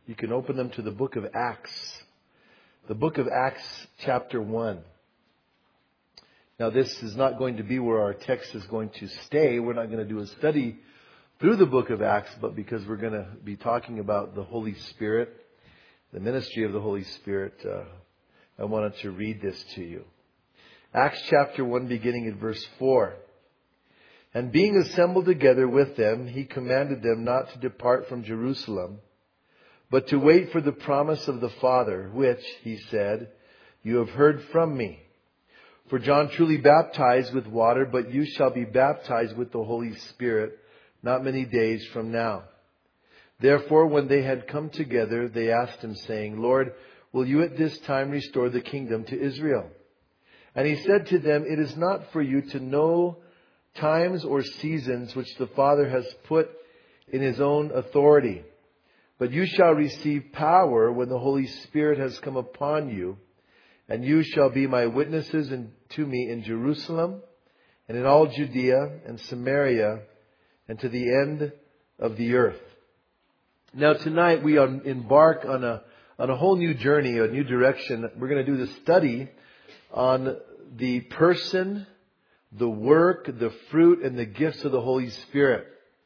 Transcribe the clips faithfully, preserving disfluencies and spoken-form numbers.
you can open them to the book of Acts. The book of Acts, chapter one. Now, this is not going to be where our text is going to stay. We're not going to do a study through the book of Acts, but because we're going to be talking about the Holy Spirit, the ministry of the Holy Spirit, uh, I wanted to read this to you. Acts chapter one, beginning at verse four. And being assembled together with them, he commanded them not to depart from Jerusalem, but to wait for the promise of the Father, which, he said, you have heard from me. For John truly baptized with water, but you shall be baptized with the Holy Spirit not many days from now. Therefore, when they had come together, they asked him, saying, Lord, will you at this time restore the kingdom to Israel? And he said to them, it is not for you to know times or seasons which the Father has put in his own authority. But you shall receive power when the Holy Spirit has come upon you. And you shall be my witnesses in, to me in Jerusalem and in all Judea and Samaria and to the end of the earth. Now tonight we embark on a on a whole new journey, a new direction. We're going to do the study on the person, the work, the fruit, and the gifts of the Holy Spirit.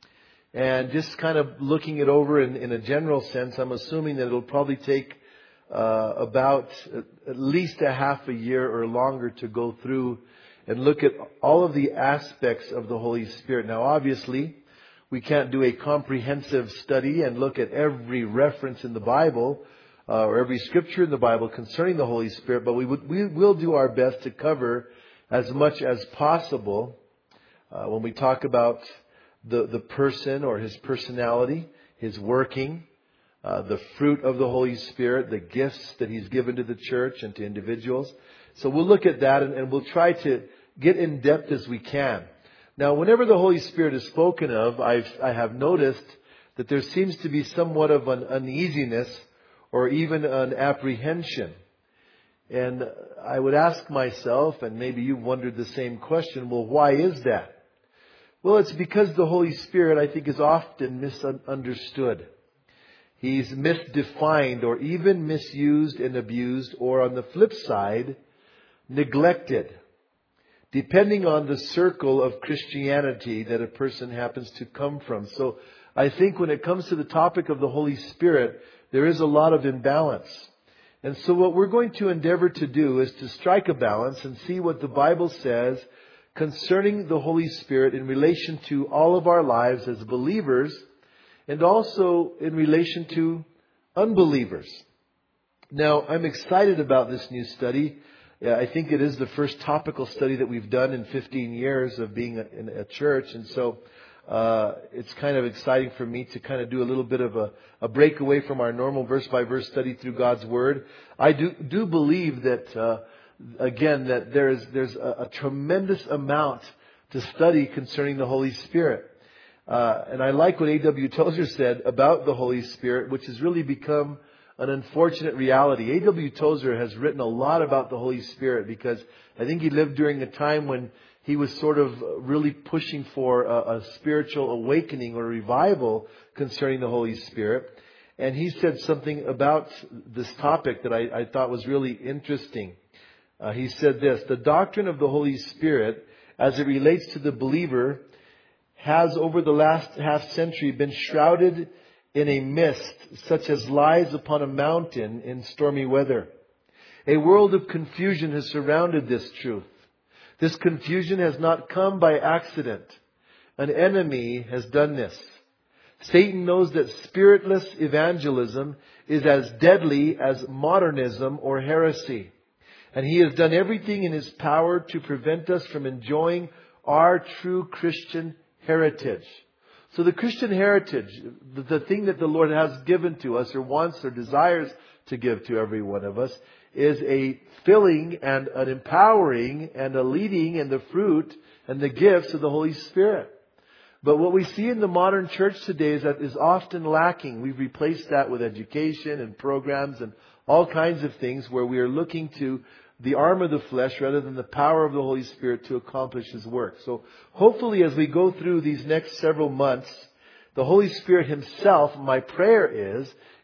And just kind of looking it over in, in a general sense, I'm assuming that it'll probably take uh, about at least a half a year or longer to go through and look at all of the aspects of the Holy Spirit. Now, obviously, we can't do a comprehensive study and look at every reference in the Bible uh, or every scripture in the Bible concerning the Holy Spirit, but we, would, we will do our best to cover as much as possible uh, when we talk about the, the person or his personality, his working, uh, the fruit of the Holy Spirit, the gifts that he's given to the church and to individuals. So we'll look at that and, and we'll try to get in depth as we can. Now, whenever the Holy Spirit is spoken of, I've, I have noticed that there seems to be somewhat of an uneasiness or even an apprehension. And I would ask myself, and maybe you've wondered the same question, well, why is that? Well, it's because the Holy Spirit, I think, is often misunderstood. He's misdefined or even misused and abused, or on the flip side, neglected, depending on the circle of Christianity that a person happens to come from. So I think when it comes to the topic of the Holy Spirit, there is a lot of imbalance. And so what we're going to endeavor to do is to strike a balance and see what the Bible says concerning the Holy Spirit in relation to all of our lives as believers and also in relation to unbelievers. Now, I'm excited about this new study. I think it is the first topical study that we've done in fifteen years of being in a church. And so uh, it's kind of exciting for me to kind of do a little bit of a, a break away from our normal verse-by-verse study through God's Word. I do, do believe that, uh, again, that there's, there's a, a tremendous amount to study concerning the Holy Spirit. Uh, and I like what A W Tozer said about the Holy Spirit, which has really become an unfortunate reality. A W Tozer has written a lot about the Holy Spirit because I think he lived during a time when he was sort of really pushing for a, a spiritual awakening or revival concerning the Holy Spirit. And he said something about this topic that I, I thought was really interesting. Uh, he said this: the doctrine of the Holy Spirit, as it relates to the believer, has over the last half century been shrouded in a mist such as lies upon a mountain in stormy weather. A world of confusion has surrounded this truth. This confusion has not come by accident. An enemy has done this. Satan knows that spiritless evangelism is as deadly as modernism or heresy. And he has done everything in his power to prevent us from enjoying our true Christian heritage. So the Christian heritage, the thing that the Lord has given to us or wants or desires to give to every one of us, is a filling and an empowering and a leading and the fruit and the gifts of the Holy Spirit. But what we see in the modern church today is that is often lacking. We've replaced that with education and programs and all kinds of things where we are looking to the arm of the flesh rather than the power of the Holy Spirit to accomplish His work. So hopefully as we go through these next several months, the Holy Spirit Himself, my prayer is,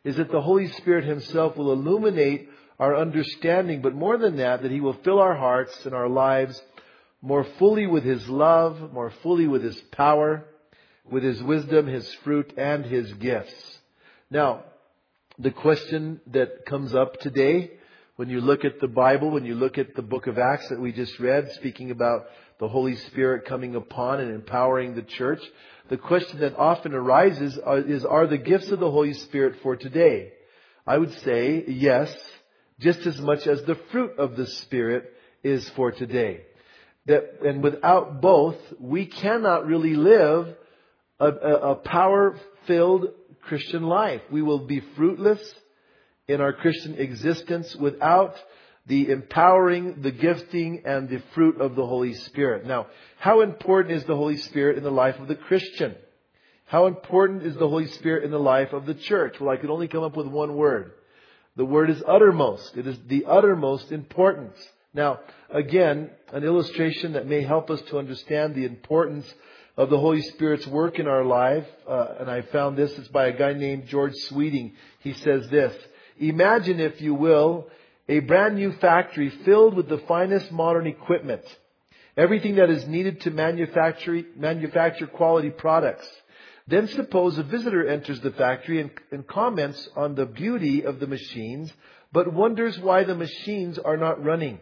is that the Holy Spirit Himself will illuminate our understanding, but more than that, that He will fill our hearts and our lives more fully with His love, more fully with His power, with His wisdom, His fruit, and His gifts. Now, the question that comes up today, when you look at the Bible, when you look at the book of Acts that we just read, speaking about the Holy Spirit coming upon and empowering the church, the question that often arises is, are the gifts of the Holy Spirit for today? I would say yes, just as much as the fruit of the Spirit is for today. That, and without both, we cannot really live a, a, a power-filled Christian life. We will be fruitless in our Christian existence without the empowering, the gifting, and the fruit of the Holy Spirit. Now, how important is the Holy Spirit in the life of the Christian? How important is the Holy Spirit in the life of the church? Well, I can only come up with one word. The word is uttermost. It is the uttermost importance. Now, again, an illustration that may help us to understand the importance of the Holy Spirit's work in our life, uh, and I found this, is by a guy named George Sweeting. He says this: imagine, if you will, a brand new factory filled with the finest modern equipment. Everything that is needed to manufacture, manufacture quality products. Then suppose a visitor enters the factory and, and comments on the beauty of the machines, but wonders why the machines are not running.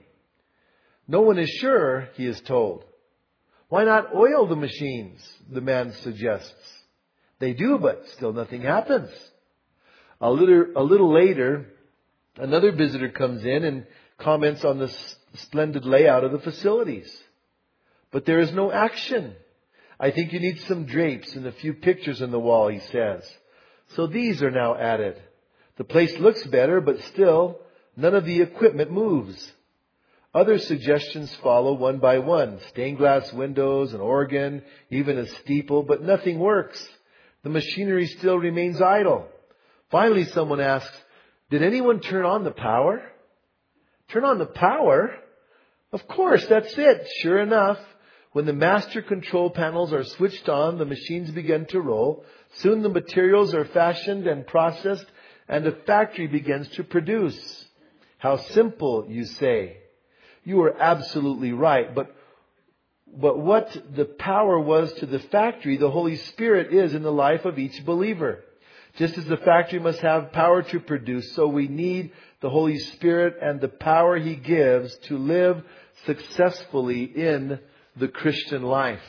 No one is sure, he is told. Why not oil the machines? The man suggests. They do, but still nothing happens. A little, a little later, another visitor comes in and comments on the s- splendid layout of the facilities. But there is no action. I think you need some drapes and a few pictures on the wall, he says. So these are now added. The place looks better, but still none of the equipment moves. Other suggestions follow one by one. Stained glass windows, an organ, even a steeple, but nothing works. The machinery still remains idle. Finally, someone asks, did anyone turn on the power? Turn on the power? Of course, that's it. Sure enough, when the master control panels are switched on, the machines begin to roll. Soon the materials are fashioned and processed, and the factory begins to produce. How simple, you say. You are absolutely right. But, but what the power was to the factory, the Holy Spirit is in the life of each believer. Just as the factory must have power to produce, so we need the Holy Spirit and the power He gives to live successfully in the Christian life.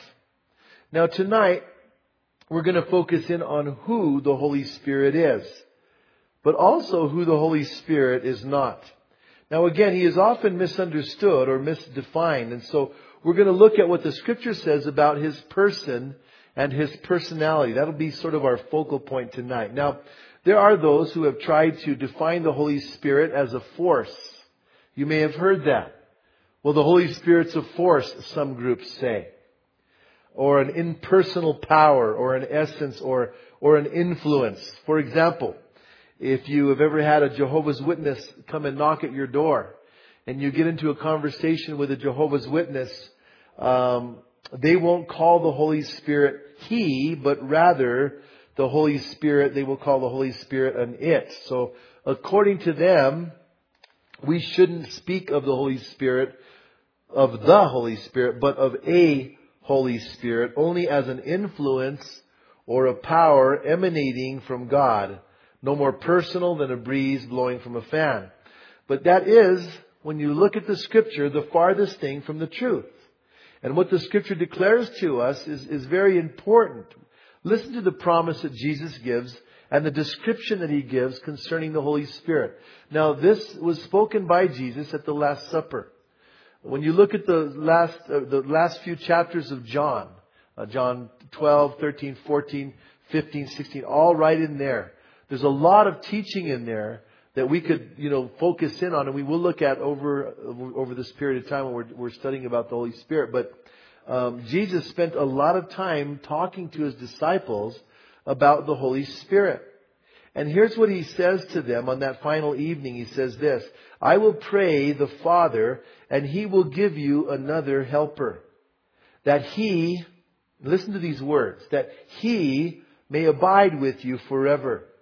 Now tonight, we're going to focus in on who the Holy Spirit is, but also who the Holy Spirit is not. Now again, He is often misunderstood or misdefined, and so we're going to look at what the Scripture says about His person and His personality. That'll be sort of our focal point tonight. Now, there are those who have tried to define the Holy Spirit as a force. You may have heard that. Well, the Holy Spirit's a force, some groups say. Or an impersonal power, or an essence, or, or an influence. For example, if you have ever had a Jehovah's Witness come and knock at your door, and you get into a conversation with a Jehovah's Witness, um, they won't call the Holy Spirit He, but rather the Holy Spirit, they will call the Holy Spirit an it. So according to them, we shouldn't speak of the Holy Spirit, of the Holy Spirit, but of a Holy Spirit, only as an influence or a power emanating from God. No more personal than a breeze blowing from a fan. But that is, when you look at the Scripture, the farthest thing from the truth. And what the Scripture declares to us is, is very important. Listen to the promise that Jesus gives and the description that He gives concerning the Holy Spirit. Now, this was spoken by Jesus at the Last Supper. When you look at the last uh, the last few chapters of John, uh, John twelve, thirteen, fourteen, fifteen, sixteen, all right in there. There's a lot of teaching in there that we could, you know, focus in on, and we will look at over over this period of time when we're, we're studying about the Holy Spirit. But um, Jesus spent a lot of time talking to His disciples about the Holy Spirit. And here's what He says to them on that final evening. He says this: I will pray the Father, and He will give you another helper, that He, listen to these words, that He may abide with you forever.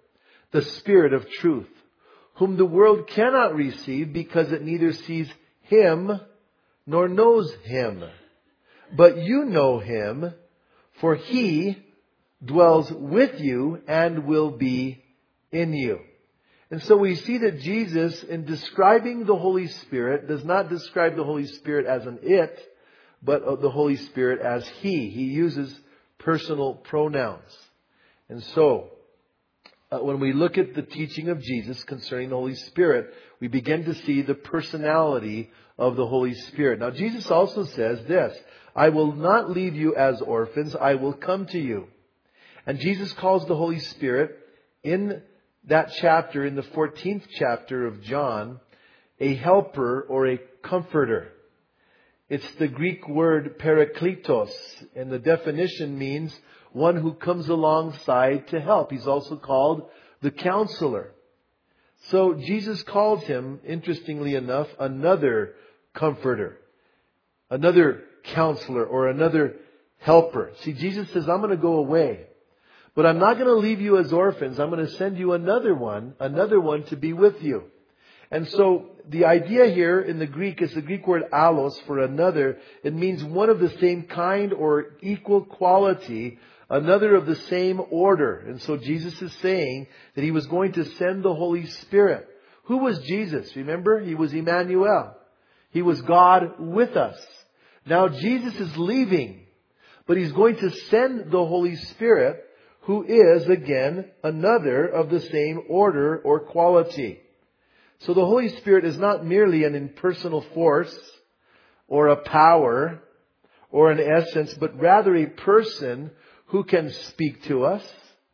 the Spirit of truth, whom the world cannot receive because it neither sees Him nor knows Him. But you know Him, for He dwells with you and will be in you. And so we see that Jesus, in describing the Holy Spirit, does not describe the Holy Spirit as an it, but the Holy Spirit as He. He uses personal pronouns. And so, uh, when we look at the teaching of Jesus concerning the Holy Spirit, we begin to see the personality of the Holy Spirit. Now, Jesus also says this, I will not leave you as orphans, I will come to you. And Jesus calls the Holy Spirit in that chapter, in the fourteenth chapter of John, a helper or a comforter. It's the Greek word parakletos, and the definition means one who comes alongside to help. He's also called the counselor. So Jesus calls Him, interestingly enough, another comforter, another counselor, or another helper. See, Jesus says, I'm going to go away. But I'm not going to leave you as orphans. I'm going to send you another one, another one to be with you. And so the idea here in the Greek is the Greek word allos for another. It means one of the same kind or equal quality, another of the same order. And so Jesus is saying that He was going to send the Holy Spirit. Who was Jesus? Remember, He was Emmanuel. He was God with us. Now Jesus is leaving, but He's going to send the Holy Spirit, who is, again, another of the same order or quality. So the Holy Spirit is not merely an impersonal force or a power or an essence, but rather a person who can speak to us.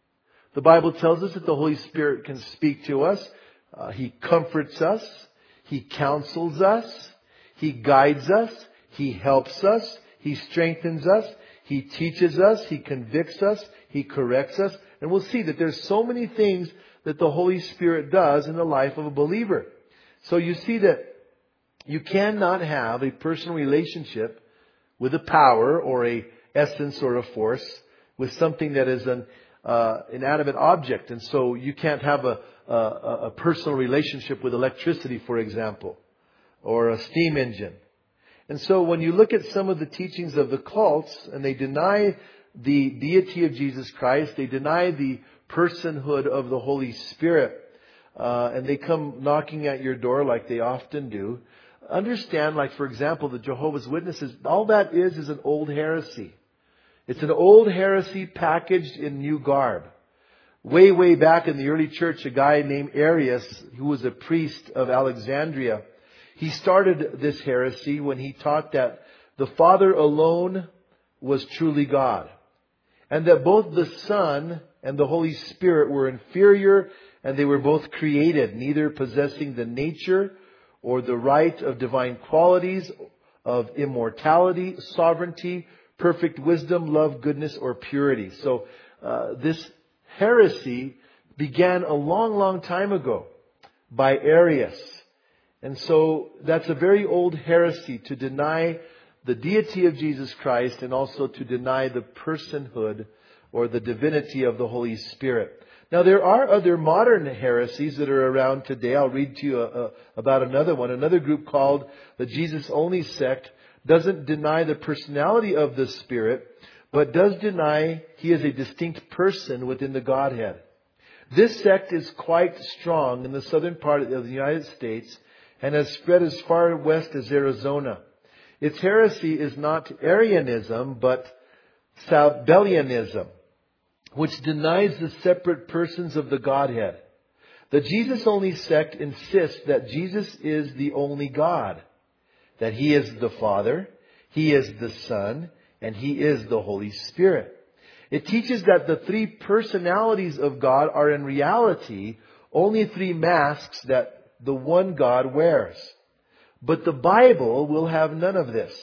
The Bible tells us that the Holy Spirit can speak to us. Uh, he comforts us. He counsels us. He guides us. He helps us. He strengthens us. He teaches us. He convicts us. He corrects us. And we'll see that there's so many things that the Holy Spirit does in the life of a believer. So you see that you cannot have a personal relationship with a power or a essence or a force with something that is an uh, inanimate object. And so you can't have a, a, a personal relationship with electricity, for example, or a steam engine. And so when you look at some of the teachings of the cults, and they deny the deity of Jesus Christ, they deny the personhood of the Holy Spirit, uh, and they come knocking at your door like they often do, understand, like for example, the Jehovah's Witnesses, all that is is an old heresy. It's an old heresy packaged in new garb. Way, way back in the early church, a guy named Arius, who was a priest of Alexandria, he started this heresy when he taught that the Father alone was truly God, and that both the Son and the Holy Spirit were inferior, and they were both created, neither possessing the nature or the right of divine qualities of immortality, sovereignty, perfect wisdom, love, goodness, or purity. So uh, this heresy began a long, long time ago by Arius. And so that's a very old heresy, to deny the deity of Jesus Christ and also to deny the personhood or the divinity of the Holy Spirit. Now, there are other modern heresies that are around today. I'll read to you uh, about another one. Another group called the Jesus Only sect doesn't deny the personality of the Spirit, but does deny He is a distinct person within the Godhead. This sect is quite strong in the southern part of the United States and has spread as far west as Arizona. Its heresy is not Arianism, but Sabellianism, which denies the separate persons of the Godhead. The Jesus-only sect insists that Jesus is the only God, that He is the Father, He is the Son, and He is the Holy Spirit. It teaches that the three personalities of God are in reality only three masks that the one God wears. But the Bible will have none of this.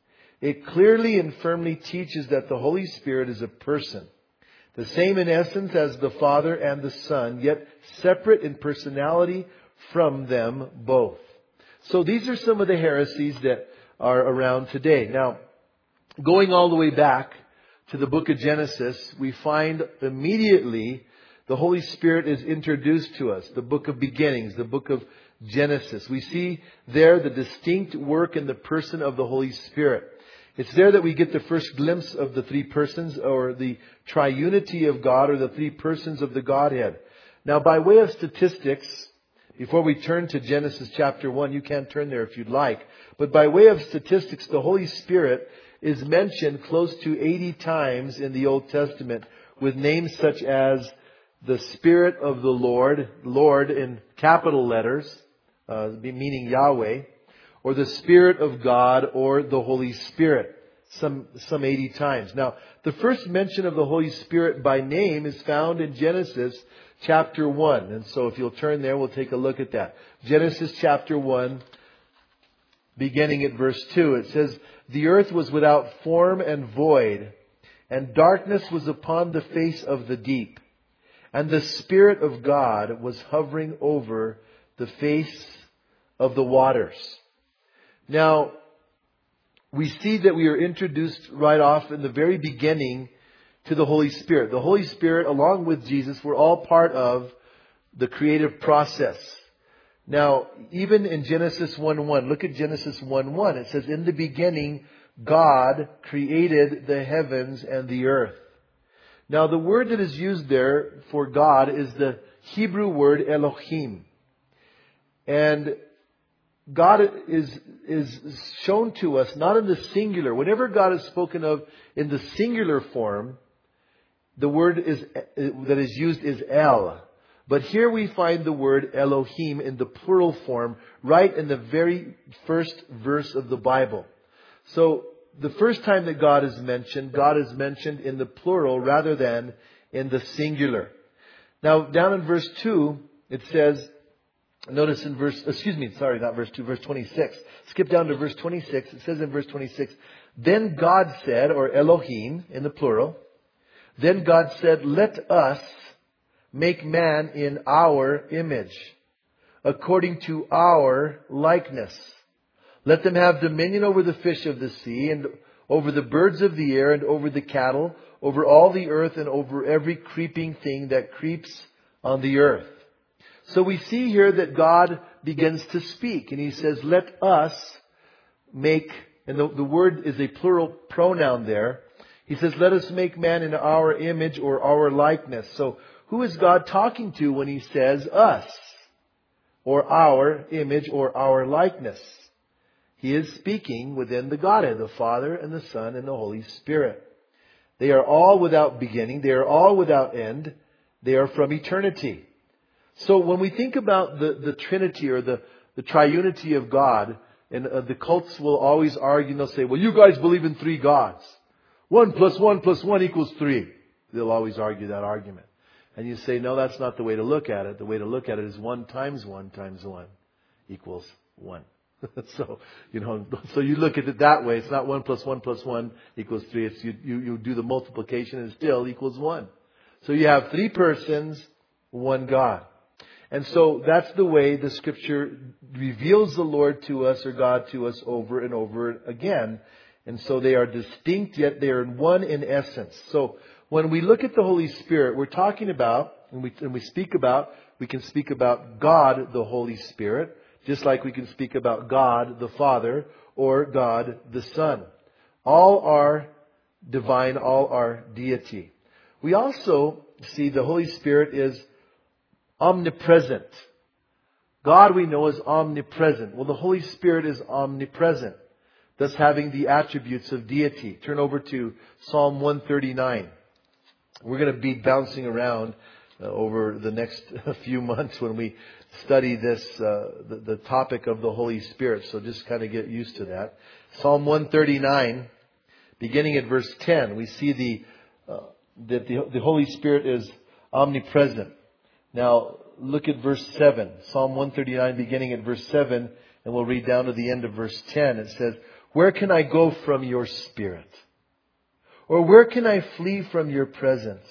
It clearly and firmly teaches that the Holy Spirit is a person, the same in essence as the Father and the Son, yet separate in personality from them both. So these are some of the heresies that are around today. Now, going all the way back to the book of Genesis, we find immediately the Holy Spirit is introduced to us. The book of beginnings, the book of Genesis. We see there the distinct work in the person of the Holy Spirit. It's there that we get the first glimpse of the three persons, or the triunity of God, or the three persons of the Godhead. Now, by way of statistics, before we turn to Genesis chapter one, you can turn there if you'd like. But by way of statistics, the Holy Spirit is mentioned close to eighty times in the Old Testament, with names such as the Spirit of the Lord, Lord in capital letters, uh, meaning Yahweh, or the Spirit of God, or the Holy Spirit, some some eighty times. Now, the first mention of the Holy Spirit by name is found in Genesis chapter one. And so if you'll turn there, we'll take a look at that. Genesis chapter one, beginning at verse two. It says, "The earth was without form and void, and darkness was upon the face of the deep. And the Spirit of God was hovering over the face of the waters." Now, we see that we are introduced right off in the very beginning to the Holy Spirit. The Holy Spirit, along with Jesus, were all part of the creative process. Now, even in Genesis one one, look at Genesis one one. It says, "In the beginning, God created the heavens and the earth." Now, the word that is used there for God is the Hebrew word Elohim. And God is, is shown to us not in the singular. Whenever God is spoken of in the singular form, the word is, that is used is El. But here we find the word Elohim in the plural form right in the very first verse of the Bible. So the first time that God is mentioned, God is mentioned in the plural rather than in the singular. Now, down in verse two, it says, notice in verse, excuse me, sorry, not verse two, verse twenty-six. Skip down to verse twenty-six. It says in verse twenty-six, "Then God said," or Elohim in the plural, "Then God said, let us make man in our image, according to our likeness. Let them have dominion over the fish of the sea, and over the birds of the air, and over the cattle, over all the earth, and over every creeping thing that creeps on the earth." So we see here that God begins to speak, and He says, let us make, and the, the word is a plural pronoun there. He says, let us make man in our image or our likeness. So who is God talking to when He says us, or our image or our likeness? He is speaking within the Godhead, the Father and the Son and the Holy Spirit. They are all without beginning. They are all without end. They are from eternity. So when we think about the, the Trinity or the, the triunity of God, and uh, the cults will always argue, and they'll say, well, you guys believe in three gods. One plus one plus one equals three. They'll always argue that argument. And you say, no, that's not the way to look at it. The way to look at it is one times one times one equals one. So, you know, so you look at it that way. It's not one plus one plus one equals three. It's you, you, you do the multiplication and it still equals one. So you have three persons, one God. And so that's the way the Scripture reveals the Lord to us, or God to us, over and over again. And so they are distinct, yet they are one in essence. So when we look at the Holy Spirit, we're talking about, and we, and we speak about, we can speak about God, the Holy Spirit, just like we can speak about God, the Father, or God, the Son. All are divine, all are deity. We also see the Holy Spirit is omnipresent. God, we know, is omnipresent. Well, the Holy Spirit is omnipresent, thus having the attributes of deity. Turn over to Psalm one thirty-nine. We're going to be bouncing around uh, over the next few months when we study this, uh, the, the topic of the Holy Spirit. So just kind of get used to that. Psalm one thirty-nine, beginning at verse ten, we see the uh, that the, the Holy Spirit is omnipresent. Now, look at verse seven. Psalm one thirty-nine, beginning at verse seven, and we'll read down to the end of verse ten. It says, "Where can I go from your Spirit? Or where can I flee from your presence?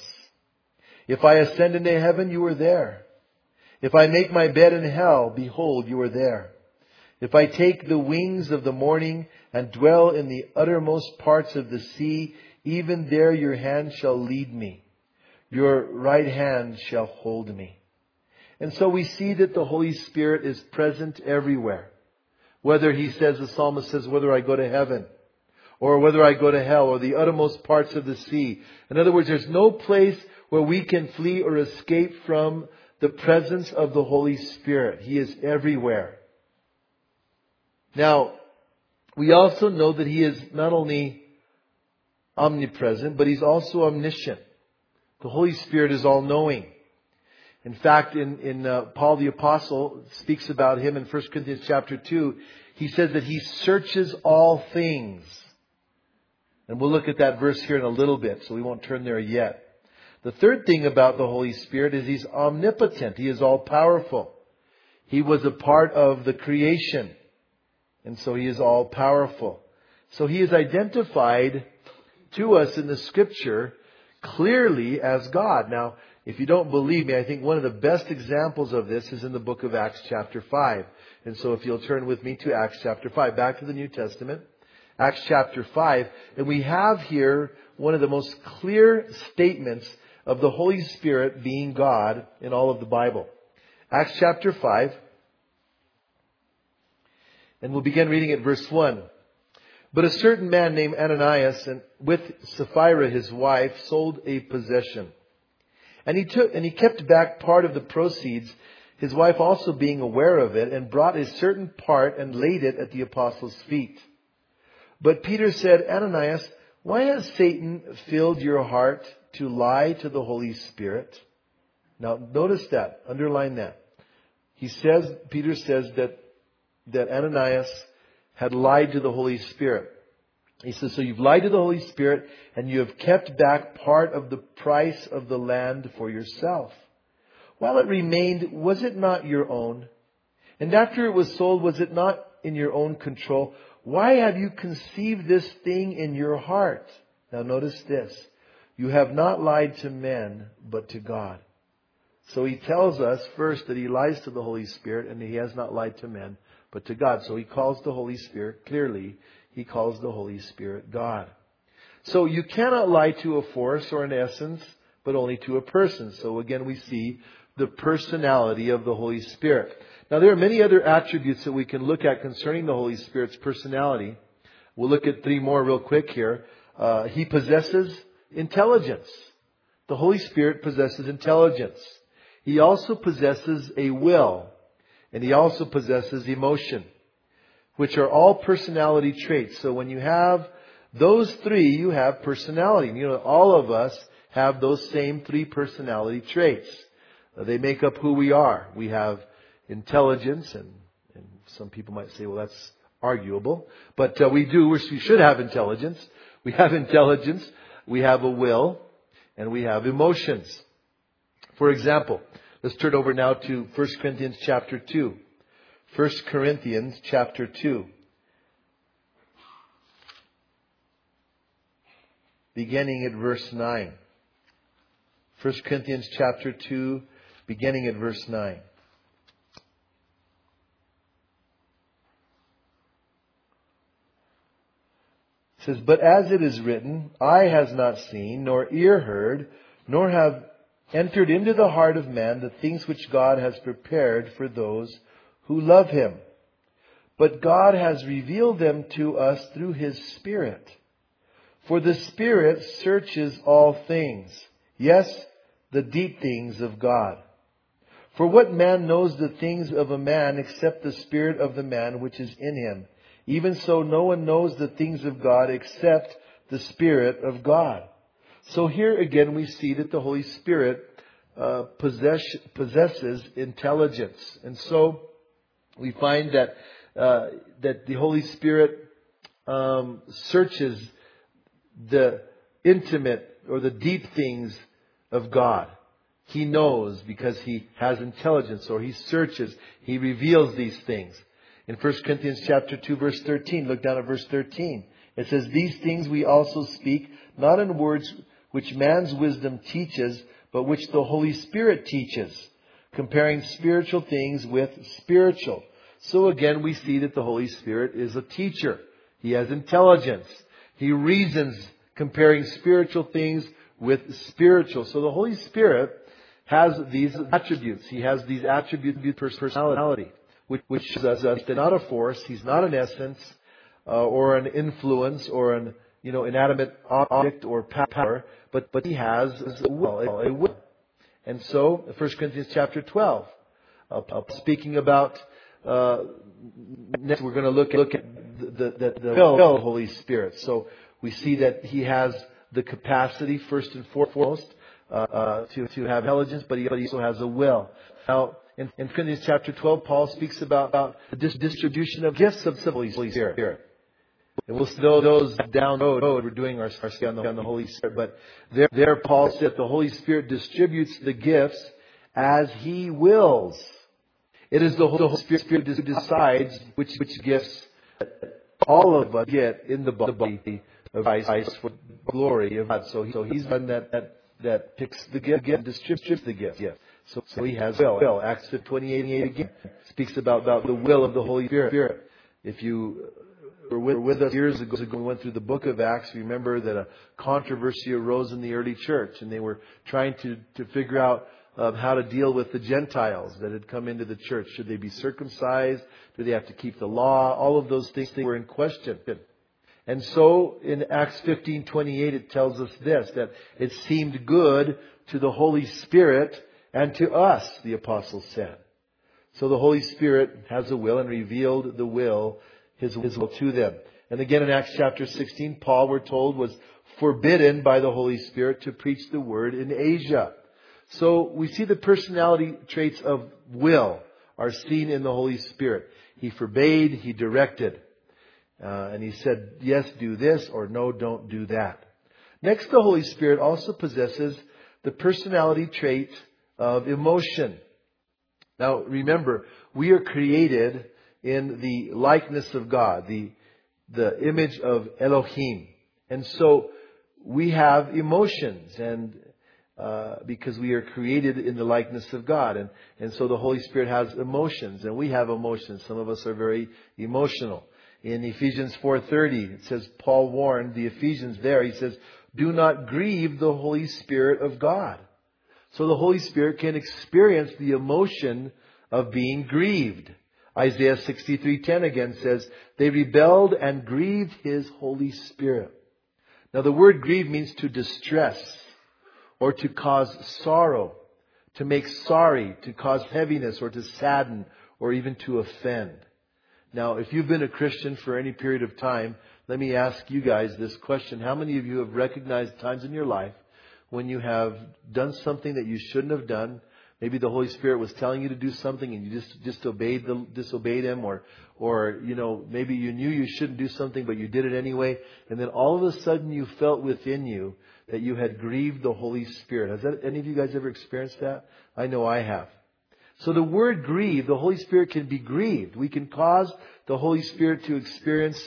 If I ascend into heaven, you are there. If I make my bed in hell, behold, you are there. If I take the wings of the morning and dwell in the uttermost parts of the sea, even there your hand shall lead me. your right hand shall hold me. And so we see that the Holy Spirit is present everywhere. Whether he says, the psalmist says, whether I go to heaven, or whether I go to hell, or the uttermost parts of the sea. In other words, there's no place where we can flee or escape from the presence of the Holy Spirit. He is everywhere. Now, we also know that He is not only omnipresent, but He's also omniscient. The Holy Spirit is all-knowing. In fact, in, in uh, Paul the Apostle speaks about Him in First Corinthians chapter two. He says that He searches all things. And we'll look at that verse here in a little bit, so we won't turn there yet. The third thing about the Holy Spirit is He's omnipotent. He is all-powerful. He was a part of the creation. And so He is all-powerful. So He is identified to us in the Scripture clearly as God. Now, if you don't believe me, I think one of the best examples of this is in the book of Acts chapter five. And so if you'll turn with me to Acts chapter five, back to the New Testament. Acts chapter five. And we have here one of the most clear statements of the Holy Spirit being God in all of the Bible. Acts chapter five. And we'll begin reading at verse one. But a certain man named Ananias, and with Sapphira his wife, sold a possession. And he took, and he kept back part of the proceeds, his wife also being aware of it, and brought a certain part and laid it at the apostles' feet. But Peter said, Ananias, why has Satan filled your heart to lie to the Holy Spirit? Now, notice that. Underline that. He says, Peter says that, that Ananias had lied to the Holy Spirit. He says, so you've lied to the Holy Spirit and you have kept back part of the price of the land for yourself. While it remained, was it not your own? And after it was sold, was it not in your own control? Why have you conceived this thing in your heart? Now notice this. You have not lied to men, but to God. So he tells us first that he lies to the Holy Spirit and he has not lied to men, but to God. So he calls the Holy Spirit, clearly, he calls the Holy Spirit God. So you cannot lie to a force or an essence, but only to a person. So again, we see the personality of the Holy Spirit. Now there are many other attributes that we can look at concerning the Holy Spirit's personality. We'll look at three more real quick here. Uh, he possesses intelligence. The Holy Spirit possesses intelligence. He also possesses a will. And He also possesses emotion, which are all personality traits. So when you have those three, you have personality. You know, all of us have those same three personality traits. Uh, they make up who we are. We have intelligence, and, and some people might say, well, that's arguable. But uh, we do, we should have intelligence. We have intelligence, we have a will, and we have emotions. For example, let's turn over now to First Corinthians chapter two. First Corinthians chapter two. Beginning at verse nine. First Corinthians chapter two, beginning at verse nine. It says, but as it is written, eye has not seen, nor ear heard, nor have entered into the heart of man the things which God has prepared for those who love Him. But God has revealed them to us through His Spirit. For the Spirit searches all things, yes, the deep things of God. For what man knows the things of a man except the spirit of the man which is in him? Even so, no one knows the things of God except the Spirit of God. So here again we see that the Holy Spirit uh, possess, possesses intelligence. And so we find that uh, that the Holy Spirit um, searches the intimate or the deep things of God. He knows because He has intelligence, or He searches, He reveals these things. In First Corinthians chapter two, verse thirteen, look down at verse thirteen. It says, these things we also speak, not in words which man's wisdom teaches, but which the Holy Spirit teaches, comparing spiritual things with spiritual. So again, we see that the Holy Spirit is a teacher. He has intelligence. He reasons, comparing spiritual things with spiritual. So the Holy Spirit has these attributes. He has these attributes of personality, which, which shows us that not a force. He's not an essence, uh, or an influence, or an, you know, inanimate object or power, but, but He has a will, a will. And so, First Corinthians chapter twelve, uh, speaking about, uh, next we're going to look at, look at the, the, the will of the Holy Spirit. So we see that He has the capacity, first and foremost, uh, uh, to, to have intelligence, but He also has a will. Now, in, in Corinthians chapter twelve, Paul speaks about, about the dis- distribution of gifts of the Holy Spirit. And we'll see those down the road. We're doing our study on the, on the Holy Spirit. But there, there Paul said the Holy Spirit distributes the gifts as He wills. It is the Holy Spirit who decides which, which gifts all of us get in the body of Christ for the glory of God. So, he, so He's one that, that, that picks the gift and distributes the gift. So, so He has will. Acts twenty-eight again speaks about, about the will of the Holy Spirit. If you were with, with us years ago, we went through the book of Acts, remember that a controversy arose in the early church, and they were trying to, to figure out um, how to deal with the Gentiles that had come into the church. Should they be circumcised? Do they have to keep the law? All of those things were in question. And so in Acts fifteen twenty-eight, it tells us this, that it seemed good to the Holy Spirit and to us, the apostles said. So the Holy Spirit has a will and revealed the will, His, His will to them. And again in Acts chapter sixteen, Paul, we're told, was forbidden by the Holy Spirit to preach the word in Asia. So we see the personality traits of will are seen in the Holy Spirit. He forbade, He directed. Uh, and He said, yes, do this, or no, don't do that. Next, the Holy Spirit also possesses the personality trait of emotion. Now, remember, we are created in the likeness of God, the, the image of Elohim. And so we have emotions, and uh, because we are created in the likeness of God. And, and so the Holy Spirit has emotions, and we have emotions. Some of us are very emotional. In Ephesians four thirty, it says, Paul warned the Ephesians there, he says, do not grieve the Holy Spirit of God. So the Holy Spirit can experience the emotion of being grieved. Isaiah sixty-three ten again says, they rebelled and grieved His Holy Spirit. Now the word grieve means to distress or to cause sorrow, to make sorry, to cause heaviness or to sadden or even to offend. Now, if you've been a Christian for any period of time, let me ask you guys this question. How many of you have recognized times in your life when you have done something that you shouldn't have done? Maybe the Holy Spirit was telling you to do something and you just disobeyed the, disobeyed Him, or, or, you know, maybe you knew you shouldn't do something, but you did it anyway. And then all of a sudden you felt within you that you had grieved the Holy Spirit. Has that, any of you guys ever experienced that? I know I have. So the word grieve, the Holy Spirit can be grieved. We can cause the Holy Spirit to experience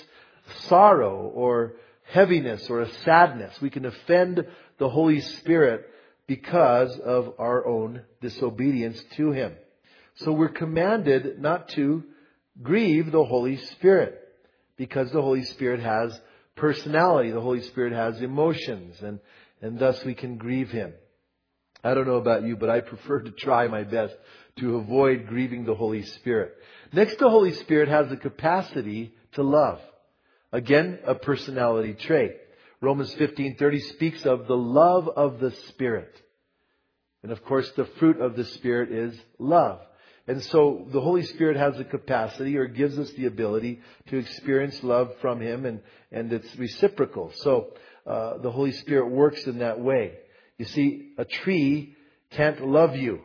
sorrow or heaviness or a sadness. We can offend the Holy Spirit because of our own disobedience to Him. So we're commanded not to grieve the Holy Spirit because the Holy Spirit has personality. The Holy Spirit has emotions, and, and thus we can grieve Him. I don't know about you, but I prefer to try my best to avoid grieving the Holy Spirit. Next, the Holy Spirit has the capacity to love. Again, a personality trait. Romans fifteen thirty speaks of the love of the Spirit. And of course, the fruit of the Spirit is love. And so the Holy Spirit has the capacity, or gives us the ability, to experience love from Him, and, and it's reciprocal. So uh, the Holy Spirit works in that way. You see, a tree can't love you.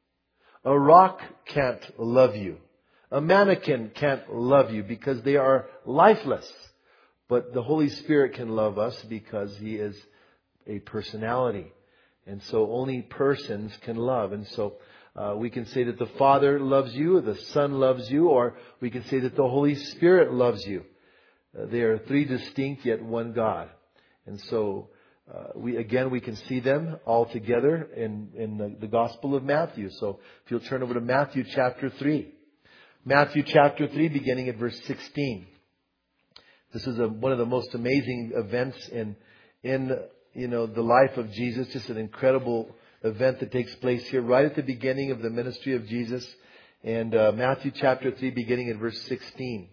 A rock can't love you. A mannequin can't love you because they are lifeless. But the Holy Spirit can love us because He is a personality. And so only persons can love. And so uh, we can say that the Father loves you, or the Son loves you, or we can say that the Holy Spirit loves you. Uh, they are three distinct yet one God. And so uh, we again we can see them all together in, in the, the Gospel of Matthew. So if you'll turn over to Matthew chapter three. Matthew chapter three, beginning at verse sixteen. This is a, one of the most amazing events in in you know, the life of Jesus, just an incredible event that takes place here right at the beginning of the ministry of Jesus. And uh, Matthew chapter three, beginning in verse sixteen.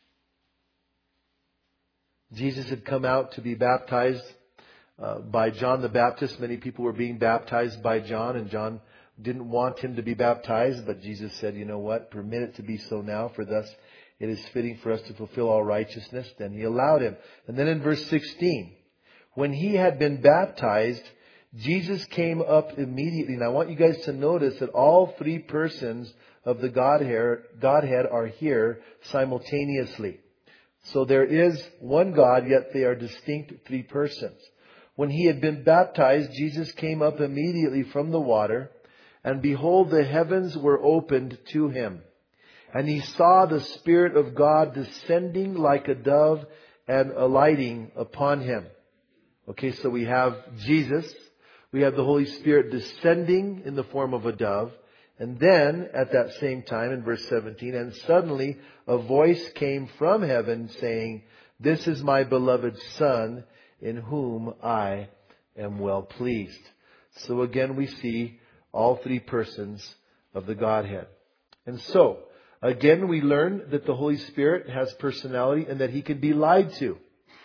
Jesus had come out to be baptized uh, by John the Baptist. Many people were being baptized by John, and John didn't want him to be baptized. But Jesus said, you know what? Permit it to be so now, for thus it is fitting for us to fulfill all righteousness. Then he allowed him. And then in verse sixteen, when he had been baptized, Jesus came up immediately. And I want you guys to notice that all three persons of the Godhead, Godhead are here simultaneously. So there is one God, yet they are distinct three persons. When he had been baptized, Jesus came up immediately from the water, and behold, the heavens were opened to him. And he saw the Spirit of God descending like a dove and alighting upon him. Okay, so we have Jesus. We have the Holy Spirit descending in the form of a dove. And then, at that same time, in verse seventeen, and suddenly a voice came from heaven saying, "This is my beloved Son, in whom I am well pleased." So again, we see all three persons of the Godhead. And so, again, we learn that the Holy Spirit has personality and that He can be lied to.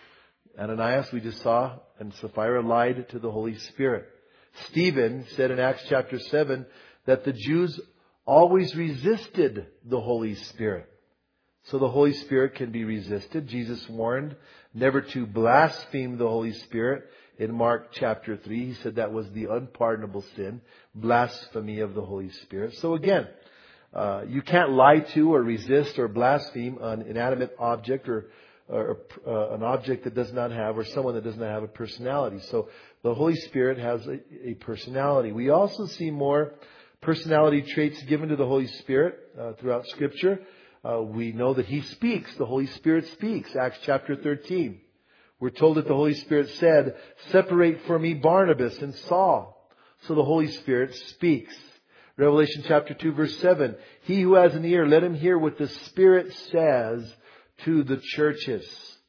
Ananias, we just saw, and Sapphira lied to the Holy Spirit. Stephen said in Acts chapter seven that the Jews always resisted the Holy Spirit. So the Holy Spirit can be resisted. Jesus warned never to blaspheme the Holy Spirit. In Mark chapter three, He said that was the unpardonable sin, blasphemy of the Holy Spirit. So again, uh, you can't lie to or resist or blaspheme an inanimate object or or uh, an object that does not have, or someone that does not have a personality. So the Holy Spirit has a, a personality. We also see more personality traits given to the Holy Spirit uh, throughout Scripture. Uh, we know that He speaks. The Holy Spirit speaks. Acts chapter thirteen. We're told that the Holy Spirit said, "Separate for me Barnabas and Saul." So the Holy Spirit speaks. Revelation chapter two, verse seven. "He who has an ear, let him hear what the Spirit says to the churches."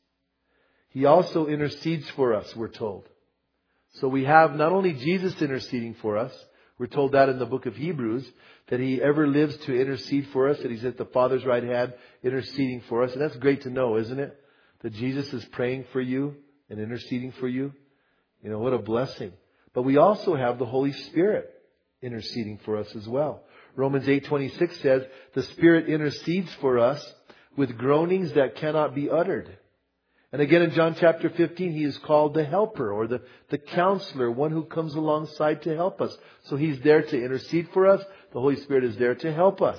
He also intercedes for us, we're told. So we have not only Jesus interceding for us, we're told that in the book of Hebrews, that He ever lives to intercede for us, that He's at the Father's right hand interceding for us. And that's great to know, isn't it? That Jesus is praying for you and interceding for you. You know, what a blessing. But we also have the Holy Spirit interceding for us as well. Romans eight twenty-six says, "The Spirit intercedes for us with groanings that cannot be uttered." And again in John chapter fifteen, He is called the Helper, or the, the Counselor, one who comes alongside to help us. So He's there to intercede for us. The Holy Spirit is there to help us.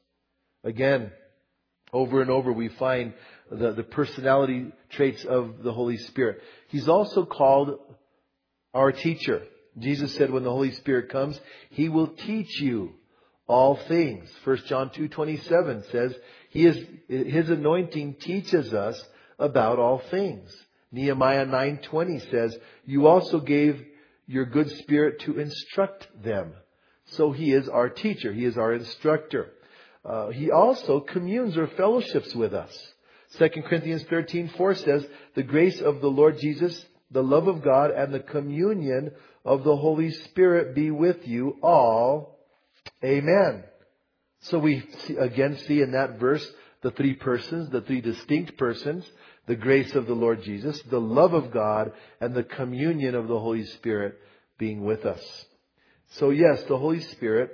Again, over and over we find the, the personality traits of the Holy Spirit. He's also called our teacher. Jesus said when the Holy Spirit comes, He will teach you all things. First John two twenty-seven says, He is, His anointing teaches us about all things. Nehemiah nine twenty says, "You also gave your good Spirit to instruct them." So He is our teacher. He is our instructor. Uh, he also communes or fellowships with us. Second Corinthians thirteen four says, "The grace of the Lord Jesus, the love of God, and the communion of the Holy Spirit be with you all. Amen." So we see, again see in that verse the three persons, the three distinct persons, the grace of the Lord Jesus, the love of God, and the communion of the Holy Spirit being with us. So yes, the Holy Spirit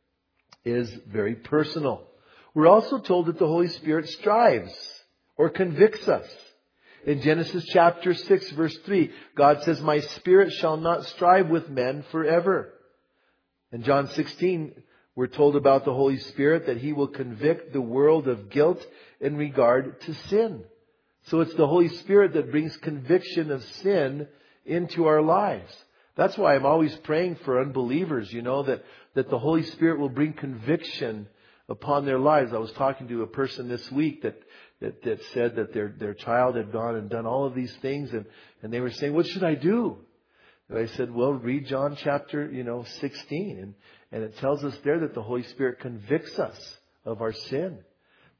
is very personal. We're also told that the Holy Spirit strives or convicts us. In Genesis chapter six, verse three, God says, "My Spirit shall not strive with men forever." In John sixteen, we're told about the Holy Spirit that He will convict the world of guilt in regard to sin. So it's the Holy Spirit that brings conviction of sin into our lives. That's why I'm always praying for unbelievers, you know, that, that the Holy Spirit will bring conviction upon their lives. I was talking to a person this week that, that, that said that their, their child had gone and done all of these things, and, and they were saying, "What should I do?" And I said, "Well, read John chapter, you know, sixteen. And, and it tells us there that the Holy Spirit convicts us of our sin.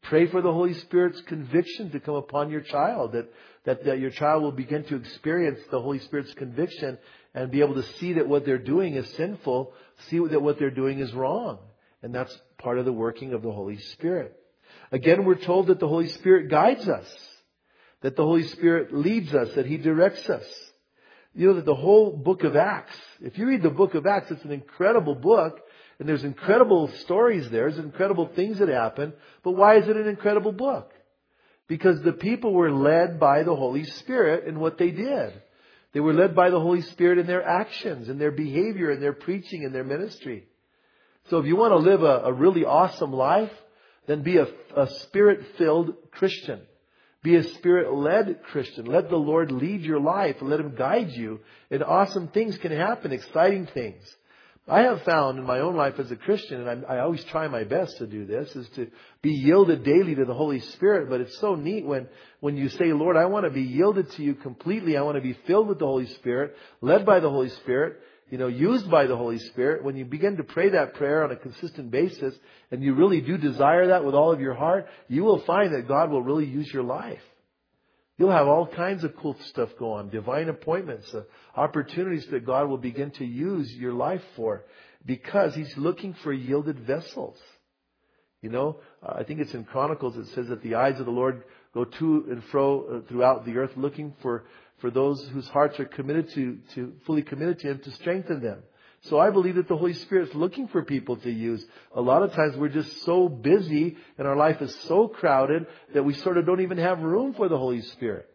Pray for the Holy Spirit's conviction to come upon your child, that, that, that your child will begin to experience the Holy Spirit's conviction and be able to see that what they're doing is sinful, see that what they're doing is wrong. And that's part of the working of the Holy Spirit. Again, we're told that the Holy Spirit guides us, that the Holy Spirit leads us, that He directs us. You know that the whole book of Acts, if you read the book of Acts, it's an incredible book. And there's incredible stories there. There's incredible things that happen. But why is it an incredible book? Because the people were led by the Holy Spirit in what they did. They were led by the Holy Spirit in their actions, in their behavior, in their preaching, in their ministry. So if you want to live a, a really awesome life, then be a, a Spirit-filled Christian. Be a Spirit-led Christian. Let the Lord lead your life and let Him guide you. And awesome things can happen, exciting things. I have found in my own life as a Christian, and I, I always try my best to do this, is to be yielded daily to the Holy Spirit. But it's so neat when, when you say, Lord, I want to be yielded to You completely. I want to be filled with the Holy Spirit, led by the Holy Spirit, you know, used by the Holy Spirit. When you begin to pray that prayer on a consistent basis, and you really do desire that with all of your heart, you will find that God will really use your life. You'll have all kinds of cool stuff go on, divine appointments, uh, opportunities that God will begin to use your life for, because He's looking for yielded vessels. You know, uh, I think it's in Chronicles, it says that the eyes of the Lord go to and fro uh, throughout the earth, looking for, for those whose hearts are committed to, to, fully committed to Him, to strengthen them. So I believe that the Holy Spirit is looking for people to use. A lot of times we're just so busy and our life is so crowded that we sort of don't even have room for the Holy Spirit.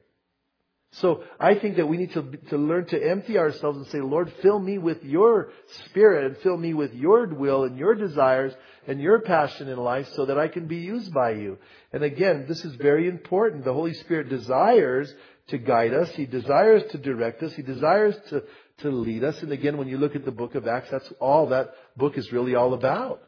So I think that we need to, to learn to empty ourselves and say, Lord, fill me with Your Spirit and fill me with Your will and Your desires and Your passion in life so that I can be used by You. And again, this is very important. The Holy Spirit desires to guide us. He desires to direct us. He desires to to lead us. And again, when you look at the book of Acts, that's all that book is really all about.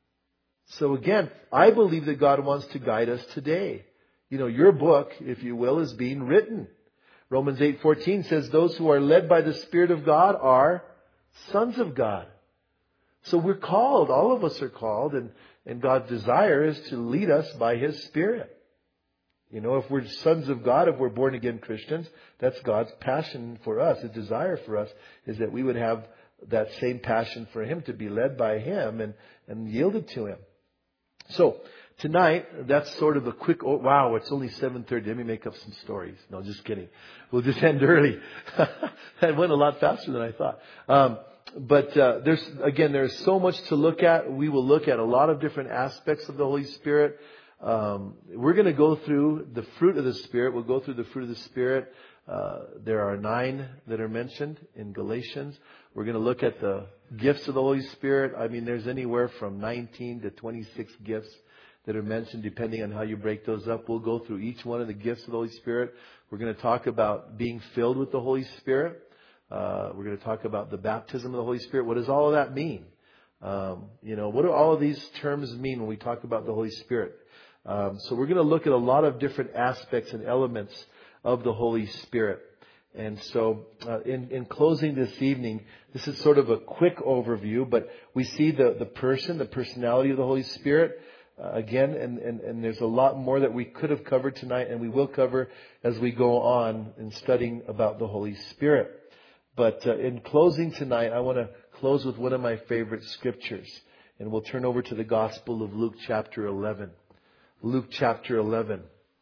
So again, I believe that God wants to guide us today. You know, your book, if you will, is being written. Romans eight fourteen says, those who are led by the Spirit of God are sons of God. So we're called, all of us are called, and, and God's desire is to lead us by His Spirit. You know, if we're sons of God, if we're born again Christians, that's God's passion for us. His desire for us is that we would have that same passion for Him, to be led by Him and, and yielded to Him. So tonight, that's sort of a quick, oh, wow, it's only seven thirty. Let me make up some stories. No, just kidding. We'll just end early. That went a lot faster than I thought. Um, but uh, there's, again, there's so much to look at. We will look at a lot of different aspects of the Holy Spirit. Um, we're going to go through the fruit of the Spirit. We'll go through the fruit of the Spirit. Uh, there are nine that are mentioned in Galatians. We're going to look at the gifts of the Holy Spirit. I mean, there's anywhere from nineteen to twenty-six gifts that are mentioned, depending on how you break those up. We'll go through each one of the gifts of the Holy Spirit. We're going to talk about being filled with the Holy Spirit. Uh, we're going to talk about the baptism of the Holy Spirit. What does all of that mean? Um, you know, what do all of these terms mean when we talk about the Holy Spirit? Um, so we're going to look at a lot of different aspects and elements of the Holy Spirit. And so uh, in, in closing this evening, this is sort of a quick overview, but we see the, the person, the personality of the Holy Spirit uh, again, and, and, and there's a lot more that we could have covered tonight, and we will cover as we go on in studying about the Holy Spirit. But uh, in closing tonight, I want to close with one of my favorite scriptures, and we'll turn over to the Gospel of Luke chapter eleven. Luke chapter eleven.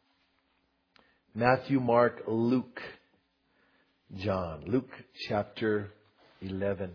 Matthew, Mark, Luke, John. Luke chapter eleven.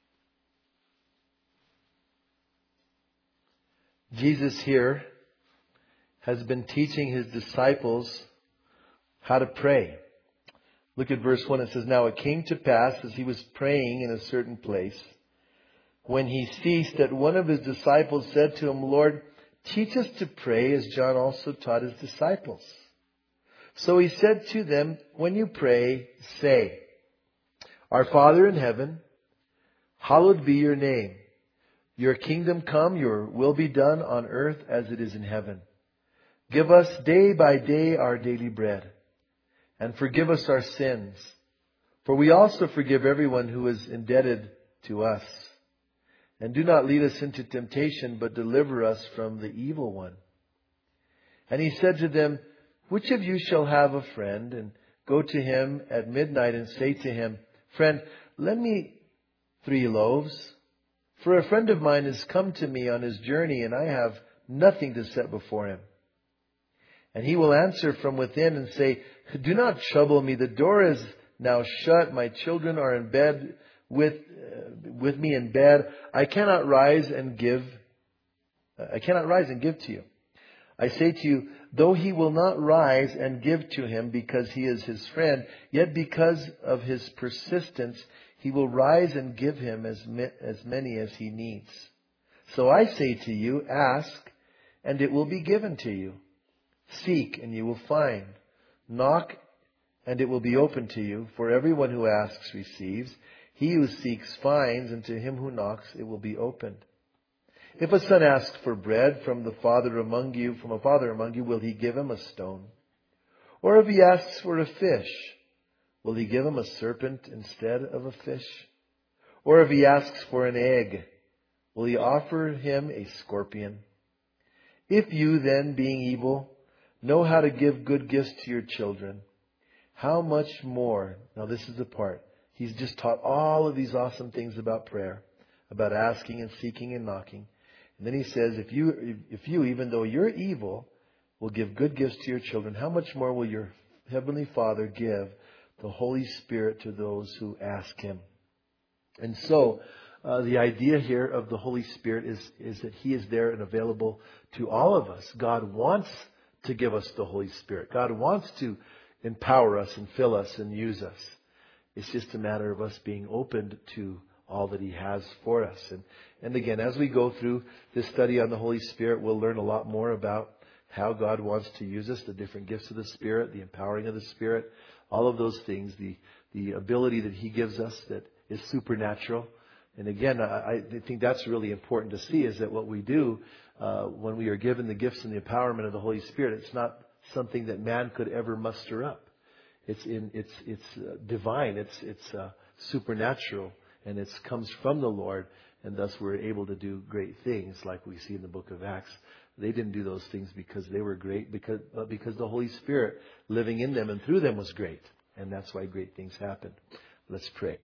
Jesus here has been teaching His disciples how to pray. Look at verse one. It says, now it came to pass as He was praying in a certain place, when He ceased, that one of His disciples said to Him, Lord, teach us to pray as John also taught his disciples. So He said to them, when you pray, say, Our Father in heaven, hallowed be Your name. Your kingdom come, Your will be done on earth as it is in heaven. Give us day by day our daily bread, and forgive us our sins, for we also forgive everyone who is indebted to us. And do not lead us into temptation, but deliver us from the evil one. And he said to them, which of you shall have a friend and go to him at midnight and say to him, friend, lend me three loaves, for a friend of mine has come to me on his journey and I have nothing to set before him. And he will answer from within and say, do not trouble me. The door is now shut. My children are in bed with, uh, with me in bed. I cannot rise and give, uh, I cannot rise and give to you. I say to you, though he will not rise and give to him because he is his friend, yet because of his persistence, he will rise and give him as, as many as he needs. So I say to you, ask, and it will be given to you. Seek, and you will find. Knock, and it will be open to you. For everyone who asks receives. He who seeks finds, and to him who knocks it will be opened. If a son asks for bread from the father among you, from a father among you, will he give him a stone? Or if he asks for a fish, will he give him a serpent instead of a fish? Or if he asks for an egg, will he offer him a scorpion? If you then, being evil, know how to give good gifts to your children, how much more, now this is the part, he's just taught all of these awesome things about prayer, about asking and seeking and knocking. And then he says, if you, if you, even though you're evil, will give good gifts to your children, how much more will your Heavenly Father give the Holy Spirit to those who ask Him? And so, uh, the idea here of the Holy Spirit is, is that He is there and available to all of us. God wants to give us the Holy Spirit. God wants to empower us and fill us and use us. It's just a matter of us being open to all that He has for us. And, and again, as we go through this study on the Holy Spirit, we'll learn a lot more about how God wants to use us, the different gifts of the Spirit, the empowering of the Spirit, all of those things, the, the ability that He gives us that is supernatural. And again, I, I think that's really important to see, is that what we do uh, when we are given the gifts and the empowerment of the Holy Spirit, it's not something that man could ever muster up. It's in, it's, it's uh, divine. It's, it's uh, supernatural. And it comes from the Lord, and thus we're able to do great things like we see in the book of Acts. They didn't do those things because they were great, because, but because the Holy Spirit living in them and through them was great. And that's why great things happened. Let's pray.